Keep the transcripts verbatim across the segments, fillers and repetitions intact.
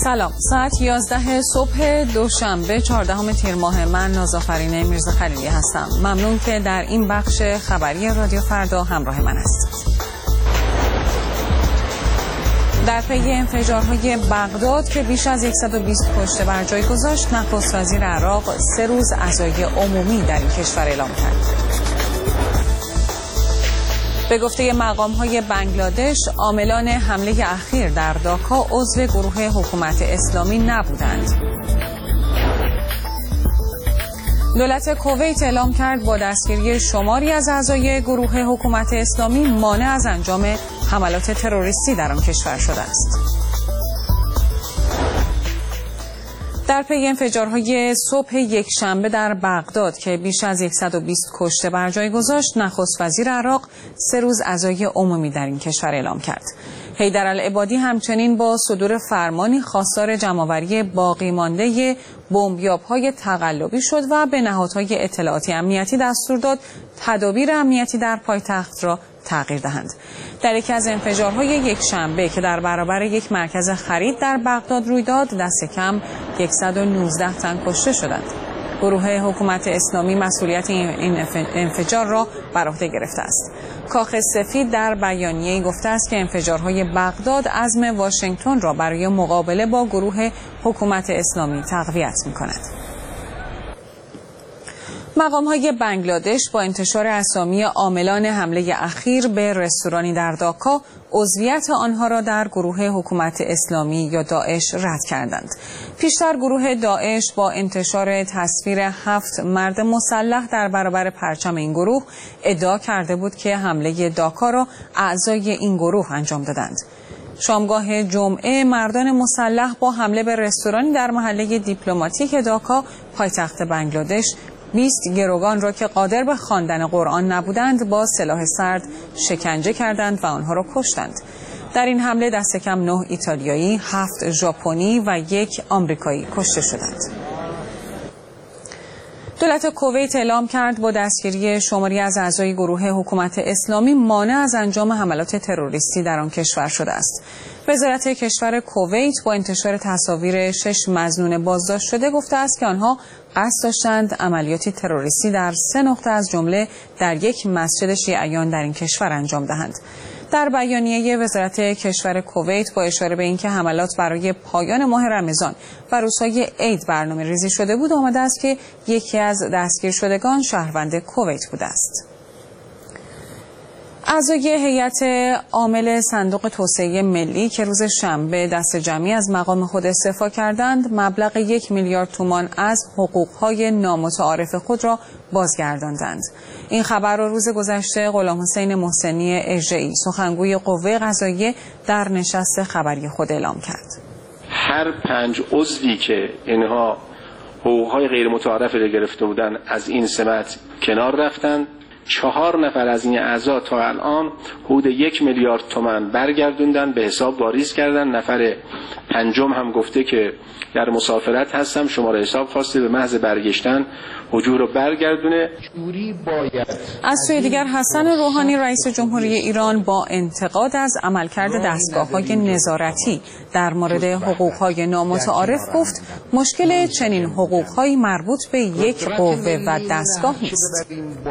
سلام، ساعت یازده صبح دوشنبه چهاردهم تیر ماه، من نازآفرین میرزا خلیلی هستم. ممنون که در این بخش خبری رادیو فردا همراه من هستید. در پی انفجارهای بغداد که بیش از صد و بیست کشته بر جای گذاشت، نخست وزیر عراق سه روز عزای عمومی در این کشور اعلام کرد. به گفته مقام‌های بنگلادش، عاملان حمله اخیر در داکا عضو گروه حکومت اسلامی نبودند. دولت کویت اعلام کرد با دستگیری شماری از اعضای گروه حکومت اسلامی مانع از انجام حملات تروریستی در آن کشور شده است. در پی انفجارهای صبح یک شنبه در بغداد که بیش از صد و بیست کشته بر جای گذاشت، نخست وزیر عراق سه روز عزای عمومی در این کشور اعلام کرد. حیدرالعبادی همچنین با صدور فرمانی خواستار جمع‌آوری باقی مانده بمبیاب‌های تقلبی شد و به نهادهای اطلاعاتی امنیتی دستور داد تدابیر امنیتی در پایتخت را تغییر دهند. در یکی از انفجارهای یک شنبه که در برابر یک مرکز خرید در بغداد روی داد، دست کم صد و نوزده تن کشته شدند. گروه حکومت اسلامی مسئولیت این انفجار را بر عهده گرفته است. کاخ سفید در بیانیه‌ای گفته است که انفجارهای بغداد عزم واشنگتن را برای مقابله با گروه حکومت اسلامی تقویت می‌کند. مقام‌های بنگلادش با انتشار اسامی عاملان حمله اخیر به رستورانی در داکا، عضویت آنها را در گروه حکومت اسلامی یا داعش رد کردند. پیشتر گروه داعش با انتشار تصویر هفت مرد مسلح در برابر پرچم این گروه ادعا کرده بود که حمله داکا را اعضای این گروه انجام دادند. شامگاه جمعه مردان مسلح با حمله به رستورانی در محله دیپلماتیک داکا، پایتخت بنگلادش، بیست گروگان را که قادر به خواندن قرآن نبودند با سلاح سرد شکنجه کردند و آنها را کشتند. در این حمله دست کم نه ایتالیایی، هفت ژاپنی و یک آمریکایی کشته شدند. دولت کویت اعلام کرد با دستگیری شماری از اعضای گروه حکومت اسلامی مانع از انجام حملات تروریستی در آن کشور شده است. وزارت کشور کویت با انتشار تصاویر شش مظنون بازداشت شده گفته است که آنها قصد داشتند عملیاتی تروریستی در سه نقطه از جمله در یک مسجد شیعیان در این کشور انجام دهند. در بیانیه وزارت کشور کویت با اشاره به اینکه حملات برای پایان ماه رمضان و روزهای عید برنامه ریزی شده بود، آمده است که یکی از دستگیر شدگان شهروند کویت بوده است. اعضای هیئت عامل صندوق توسعه ملی که روز شنبه دست جمعی از مقام خود استعفا کردند، مبلغ یک میلیارد تومان از حقوقهای نامتعارف خود را بازگرداندند. این خبر را روز گذشته غلام حسین محسنی اژه‌ای، سخنگوی قوه قضاییه، در نشست خبری خود اعلام کرد. هر پنج عضوی که اینها حقوقهای غیر متعارف را گرفته بودند از این سمت کنار رفتند. چهار نفر از این اعضا تا الان حدود یک میلیارد تومان برگردوندن، به حساب واریز کردن. نفر پنجم هم گفته که در مسافرت هستم، شماره حساب خواسته، به محض برگشتن حجور رو برگردونه. از سوی دیگر حسن روحانی رئیس جمهوری ایران با انتقاد از عملکرد دستگاه‌های نظارتی در مورد حقوق‌های نامتعارف گفت مشکل چنین حقوق‌هایی مربوط به یک قوه و دستگاه نیست.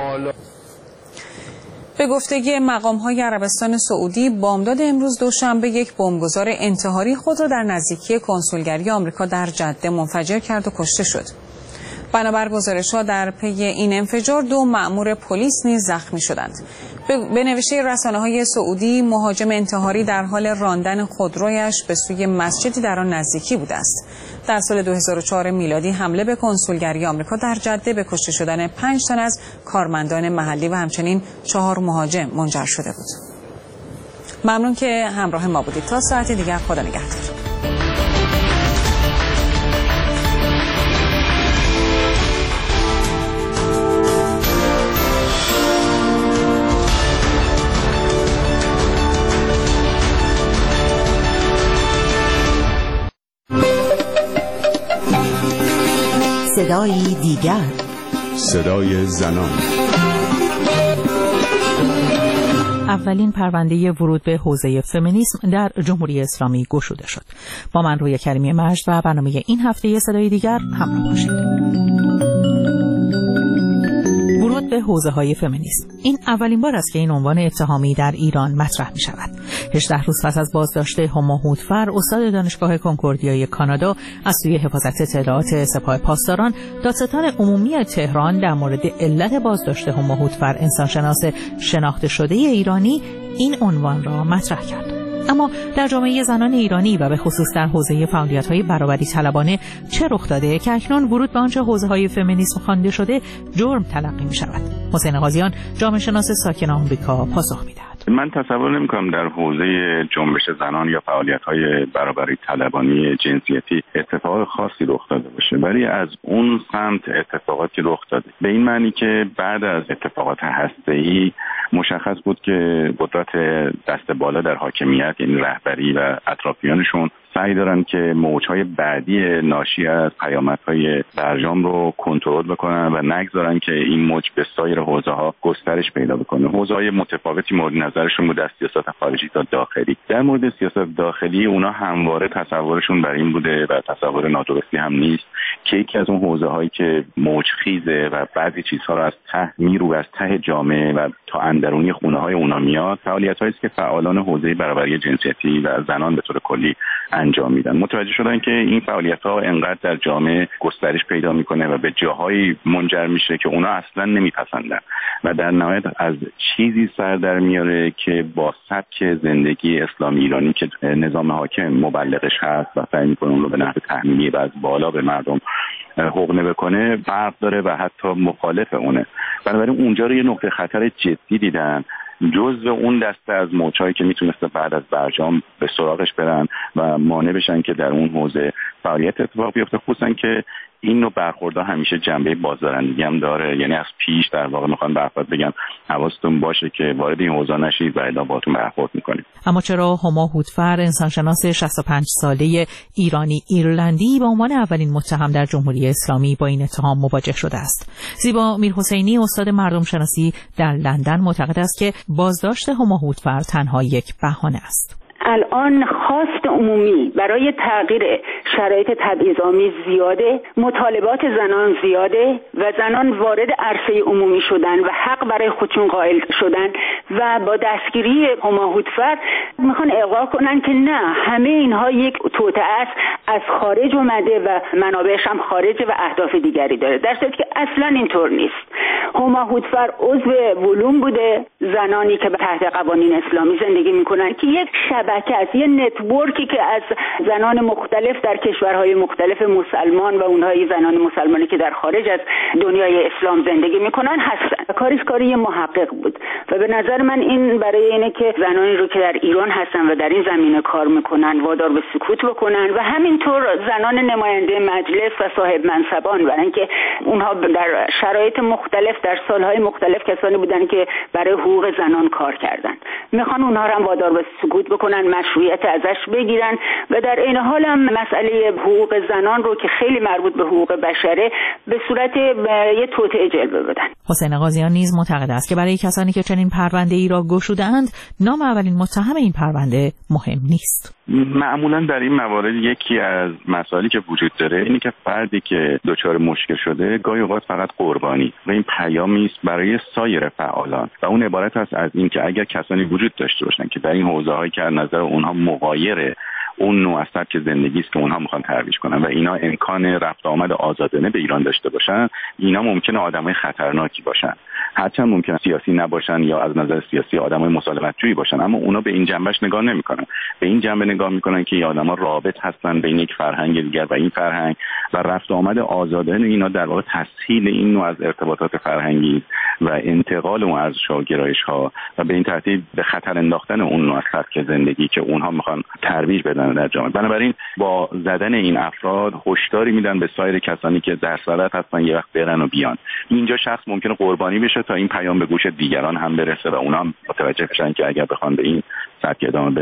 به گفتگی مقام‌های عربستان سعودی، بامداد امروز دوشنبه یک بمبگذار انتحاری خود را در نزدیکی کنسولگری آمریکا در جده منفجر کرد و کشته شد. بنابر گزارش‌ها در پی این انفجار دو مأمور پلیس نیز زخمی شدند. به نوشته رسانه‌های سعودی، مهاجم انتحاری در حال راندن خودرویش به سوی مسجدی در آن نزدیکی بوده است. در سال دو هزار و چهار میلادی حمله به کنسولگری آمریکا در جده به کشته شدن پنج تن از کارمندان محلی و همچنین چهار مهاجم منجر شده بود. ممنون که همراه ما بودید. تا ساعت دیگر، خدا نگهدار. صدای دیگر، صدای زنان. اولین پرونده ورود به حوزه فمینیسم در جمهوری اسلامی گشوده شد. با من روی کریمی مجد و برنامه این هفته صدای دیگر همراه باشید. ورود به حوزه‌های فمینیسم. این اولین بار است که این عنوان اتهامی در ایران مطرح می شود. هجده روز پس از بازداشت هما هودفر، استاد دانشگاه کنکوردیای کانادا از سوی حفاظت اطلاعات سپاه پاسداران، دادستان عمومی تهران در مورد علت بازداشت هما هودفر، انسانشناس شناخته شده ایرانی، این عنوان را مطرح کرد. اما در جامعه زنان ایرانی و به خصوص در حوزه فعالیت‌های برابری طلبانه چه رخ داده که اکنون ورود به آنچه حوزه‌های فمینیسم خوانده شده جرم تلقی می‌شود؟ حسین قاضیان، جامعه شناس ساکن آمریکا، پاسخ می‌دهد. من تصور نمی‌کنم در حوزه جنبش زنان یا فعالیت‌های برابری طلبانی جنسیتی اتفاق خاصی رخ داده باشه، ولی از اون سمت اتفاقاتی رخ داده. به این معنی که بعد از اتفاقات هسته‌ای مشخص بود که قدرت دست بالا در حاکمیت، یعنی رهبری و اطرافیانشون، سعی دارن که موجهای بعدی ناشی از پیامدهای برجام رو کنترل بکنن و نگذارن که این موج به سایر حوزه‌ها گسترش پیدا بکنه. حوزه‌های متفاوتی مورد نظرشون بود، از سیاست خارجی تا داخلی. در مورد سیاست داخلی اونا همواره تصورشون بر این بوده و تصور نادرستی هم نیست که یکی از اون حوزه‌هایی که موجخیزه و بعضی چیزها رو از ته میرو از ته جامعه و تا اندرونی خونه‌های اونا میاد، فعالیت‌هایی است که فعالان حوزه برابری جنسیتی و زنان به طور کلی انجام میدن. متوجه شدن که این فعالیت‌ها انقدر در جامعه گسترش پیدا میکنه و به جاهایی منجر میشه که اونا اصلا نمیپسندن و در نهایت از چیزی سر در میاره که با سبک زندگی اسلامی ایرانی که نظام حاکم مبلغش هست و سعی میکنه اون رو به نحو تحمیلی و از بالا به مردم حقنه بکنه فرق داره و حتی مخالف اونه. بنابراین اونجا رو یه نقطه خطر جدی دیدن، جزء اون دسته از موج‌هایی که میتونسته بعد از برجام به سراغش برن و مانع بشن که در اون حوزه فعالیت اتفاق بیفته، خصوصا که این نوع برخوردها همیشه جنبه بازدارندگی هم داره. یعنی از پیش در واقع میخوان برخورد بگن حواستون باشه که وارد این حوزه نشید و الا باهاتون برخورد میکنیم. اما چرا هما هودفر، انسانشناس شصت و پنج ساله ایرانی ایرلندی، به عنوان اولین متهم در جمهوری اسلامی با این اتهام مواجه شده است؟ زیبا میرحسینی، استاد مردم شناسی در لندن، معتقد است که بازداشت هما هودفر تنها یک بهانه است. الان خواست عمومی برای تغییر شرایط تبعیض‌آمیز زیاده، مطالبات زنان زیاده و زنان وارد عرصه عمومی شدن و حق برای خودشون قائل شدن و با دستگیری هما هودفر میخوان اقرار کنن که نه، همه اینها یک توطئه است، از خارج اومده و منابعش هم خارجه و اهداف دیگری داره، در صورتی که اصلا اینطور نیست. هما هودفر عضو ولوم بوده، زنانی که تحت قوانین اسلامی زندگی میکنن که یک شبکه است، یه نتورکی که از زنان مختلف در کشورهای مختلف مسلمان و اونهای زنان مسلمانی که در خارج از دنیای اسلام زندگی میکنن هستن. کاریش کاری محقق بود و به نظر من این برای اینه که زنانی رو که در ایران هستن و در این زمینه کار میکنن وادار به سکوت بکنن و همینطور زنان نماینده مجلس و صاحب منصبان، برای اینکه اونها در شرایط مختلف در سالهای مختلف کسانی بودن که برای حقوق زنان کار کردن، میخوان اونها رو هم وادار به سکوت بکنن، مشروعیت ازش بگیرن و در این حال هم مسئله حقوق زنان رو که خیلی مربوط به حقوق بشره به صورت یه توطئه جلوه بدن. حسین قاضیان نیز معتقد است که برای کسانی که چنین پرونده ای را گشوده‌اند نام اولین متهم این پرونده مهم نیست. معمولا در این موارد یکی از مسائلی که وجود داره اینه که فردی که دچار مشکل شده گاهی اوقات فقط قربانی و این پیامی است برای سایر فعالان و اون عبارت است از این که اگر کسانی وجود داشته باشن که در این حوزه‌هایی که از نظر اونها مغایر اون نوع سبک زندگی است که اونها میخوان ترویج کنن و اینا امکان رفت آمد آزادانه به ایران داشته باشن، اینا ممکنه آدمای خطرناکی باشن، هرچند ممکنه سیاسی نباشن یا از نظر سیاسی آدمای مسالمت‌جویی باشن، اما اونا به این جنبش نگاه نمیکنن. به این جنبه نگاه میکنن که این آدما رابط هستن بین یک فرهنگ دیگر و این فرهنگ و رفت آمد آزادانه اینا در واقع تسهیل این نوع از ارتباطات فرهنگی و انتقال اون از ارزش‌ها و به این ترتیب به خطر انداختن اون نوع از سبک زندگی که اونها میخوان ترویج بدن در جامعه. بنابراین با زدن این افراد هشداری میدن به سایر کسانی که در صدد هستن یه وقت برن و بیان. اینجا شخص ممکنه قربانی بشه تا این پیام به گوش دیگران هم برسه و اونا هم متوجه بشن که اگر بخوان به این سبک ادامه بدن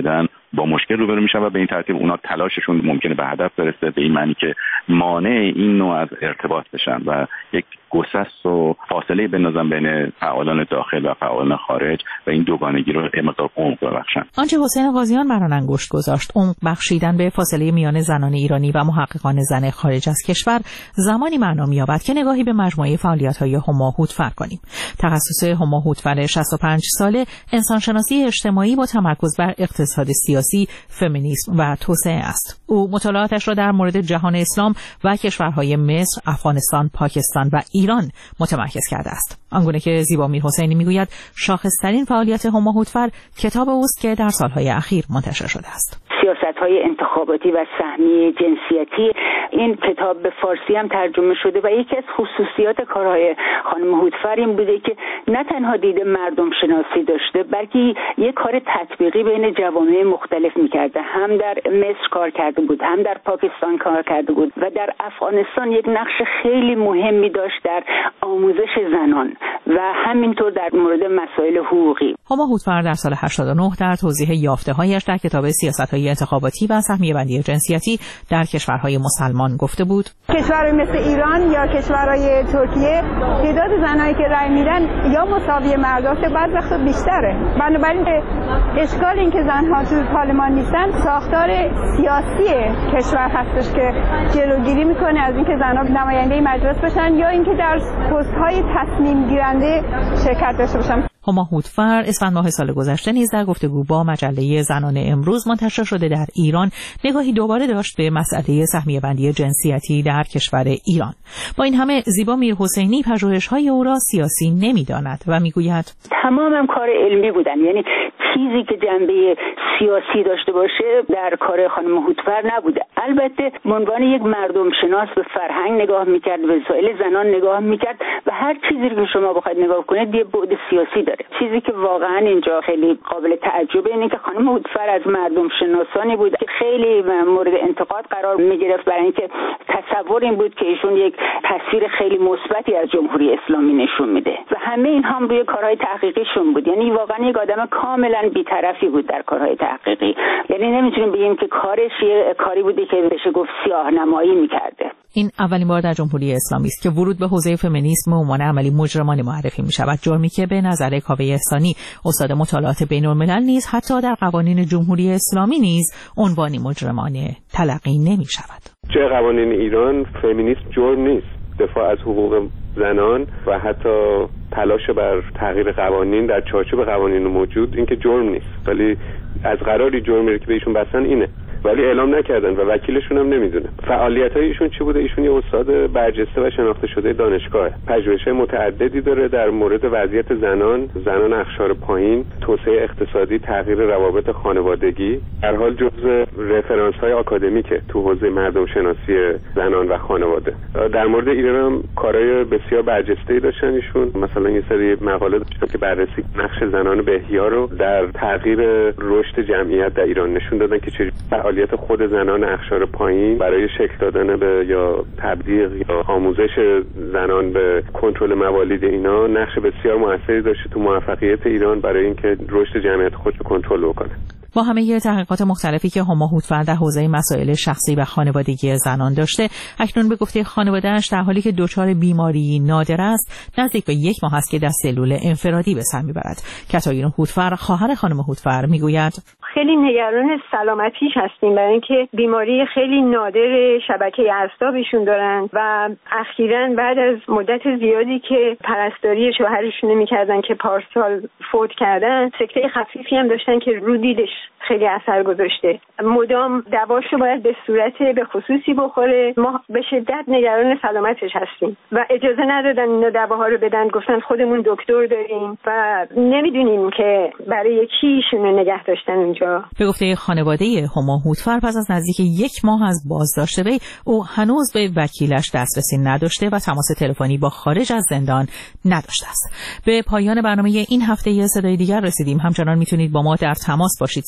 با مشکل روبرو میشن و به این ترتیب اونا تلاششون ممکنه به هدف برسه، به این معنی که مانع این نوع از ارتباط بشن و یک گسست و فاصله بندازن بین فعالان داخل و فعالان خارج و این دوگانگی رو مقدار عمق ببخشن. آنچه حسین قاضیان بر آن انگشت گذاشت، عمق بخشیدن به فاصله میان زنان ایرانی و محققان زن خارج از کشور، زمانی معنا می‌یابد که نگاهی به مجموعه فعالیت‌های هما هودفر کنیم. تخصص هما هودفر شصت و پنج ساله انسانشناسی اجتماعی با تمرکز بر اقتصاد سیاسی، فمینیسم و توسعه است. او مطالعاتش را در مورد جهان اسلام و کشورهای مصر، افغانستان، پاکستان و ایران متمرکز کرده است. آنگونه که زیبا میرحسینی میگوید شاخص‌ترین فعالیت هما هودفر کتاب اوست که در سالهای اخیر منتشر شده است. سیاست‌های انتخاباتی و سهمی جنسیتی. این کتاب به فارسی هم ترجمه شده و یکی از خصوصیات کارهای خانم هودفر این بوده که نه تنها دید مردم شناسی داشته، بلکه یک کار تطبیقی بین جوامع مختلف می‌کرده. هم در مصر کار کرده بود، هم در پاکستان کار کرده بود و در افغانستان یک نقش خیلی مهمی داشت در آموزش زنان و همینطور در مورد مسائل حقوقی. هما هودفر در سال هشتاد و نه در توضیح یافته‌هایش در کتاب سیاست‌های انتخاباتی و سهمیه بندی جنسیتی در کشورهای مسلمان گفته بود: کشورهای مثل ایران یا کشورهای ترکیه تعداد زنایی که رأی میدن یا مساوی مرداست، بعضی وقتا بیشتره. بنابراین اشکال این که زنها تو پارلمان نیستن ساختار سیاسی کشور هستش که جلوگیری میکنه از اینکه زنها نماینده مجلس بشن یا اینکه در پست‌های تصمیم گیرنده شرکت داشته باشن. هما هودفر اسفند ماه سال گذشته نیز در گفتگو با مجله زنان امروز منتشر شده در ایران نگاهی دوباره داشت به مسئله سهمیه بندی جنسیتی در کشور ایران. با این همه زیبا میرحسینی پژوهش‌های او را سیاسی نمی‌داند و میگوید تمامم کار علمی بودن، یعنی چیزی که جنبه سیاسی داشته باشه در کار خانم هودفر نبوده. البته به عنوان یک مردم شناس به فرهنگ نگاه می‌کرد، به مسائل زنان نگاه می‌کرد و هر چیزی که شما بخواید نگاه کنید یه بعد سیاسی داره. چیزی که واقعا اینجا خیلی قابل تعجبه اینه که خانم هودفر از مردم شناسانی بود که خیلی مورد انتقاد قرار می‌گرفت برای اینکه تصور این بود که ایشون یک تصویر خیلی مثبتی از جمهوری اسلامی نشون میده و همه این هم روی کارهای تحقیقیشون بود. یعنی واقعا یک آدم کاملا بی‌طرفی بود در کارهای تحقیقی. یعنی نمیتونیم بگیم که کارش یه کاری بوده که بشه گفت سیاه‌نمایی می‌کرده. این اولین بار در جمهوری اسلامی است که ورود به حوزه فمینیسم عنوان عملی مجرمانه معرفی می شود، جرمی که به نظر کاوه احسانی استاد مطالعات بین‌الملل نیز حتی در قوانین جمهوری اسلامی نیز عنوانی مجرمانه تلقی نمی شود. چه قوانین ایران فمینیسم جرم نیست، دفاع از حقوق زنان و حتی تلاش بر تغییر قوانین در چارچوب قوانین موجود این که جرم نیست، ولی از قراری جرمی که بهشون بستن اینه، ولی اعلام نکردن و وکیلشون هم نمیدونه. فعالیت‌های ایشون چی بوده؟ ایشون یه استاد برجسته و شناخته شده دانشگاهه. پژوهش‌های متعددی داره در مورد وضعیت زنان، زنان اقشار پایین، توسعه اقتصادی، تغییر روابط خانوادگی. در حال جزء رفرانس‌های آکادمیکه تو حوزه مردم شناسی زنان و خانواده. در مورد ایران هم کارهای بسیار برجسته‌ای داشتن ایشون. مثلا یه سری مقاله داشتن که بررسی نقش زنان به احیا رو در تغییر رشد جمعیت در ایران نشون دادن که چه فعالیت خود زنان اقشار پایین برای شکل دادن به یا تبلیغ یا آموزش زنان به کنترل موالید اینا نقش بسیار موثری داشته تو موفقیت ایران برای اینکه رشد جمعیت خودش رو کنترل بکنه. با همه تحقیقات مختلفی که هما هودفر در حوزه مسائل شخصی و خانوادگی زنان داشته، اکنون به گفته خانواده‌اش در حالی که دچار بیماری نادر است، نزدیک به یک ماه است که در سلول انفرادی به سر میبرد. کاتارین هودفر، خواهر خانم هودفر، میگوید خیلی نگران سلامتیش هستیم برای اینکه بیماری خیلی نادر شبکه اعصابشون دارن و اخیراً بعد از مدت زیادی که پرستاری شوهرشون نمی‌کردن که پارسال فوت کردن، سکته خفیفی هم داشتن که رو دیدش خیلی اثر گذاشته. مدام دواشو باید به صورت به خصوصی بخوره. ما به شدت نگران سلامتش هستیم و اجازه ندادن اینا دواها رو بدن، گفتن خودمون دکتر داریم و نمیدونیم که برای کی ایشونو نگه داشتن اونجا. به گفته خانواده هما هودفر پس از نزدیک یک ماه از بازداشت وی، او هنوز به وکیلش دسترسی نداشته و تماس تلفنی با خارج از زندان نداشته است. به پایان برنامه این هفته صدای دیگر رسیدیم. همچنان میتونید با ما در تماس باشید.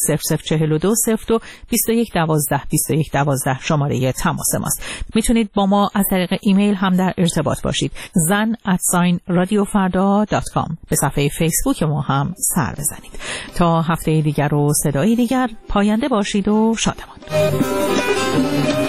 صفر صفر چهل و دو صفر دو بیست و یک دوازده بیست و یک دوازده شماره تماس ماست. میتونید با ما از طریق ایمیل هم در ارتباط باشید. زن ات ساین رادیو فردا دات کام. به صفحه فیسبوک ما هم سر بزنید. تا هفته دیگر و صدای دیگر، پاینده باشید و شادمان.